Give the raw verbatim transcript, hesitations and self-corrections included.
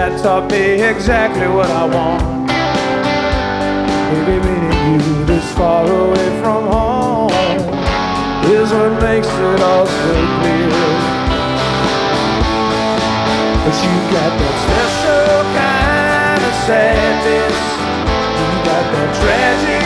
that taught me exactly what I want. Maybe meeting you this far away from home is what makes it all so clear. But you got that special kind of sadness, you got that tragic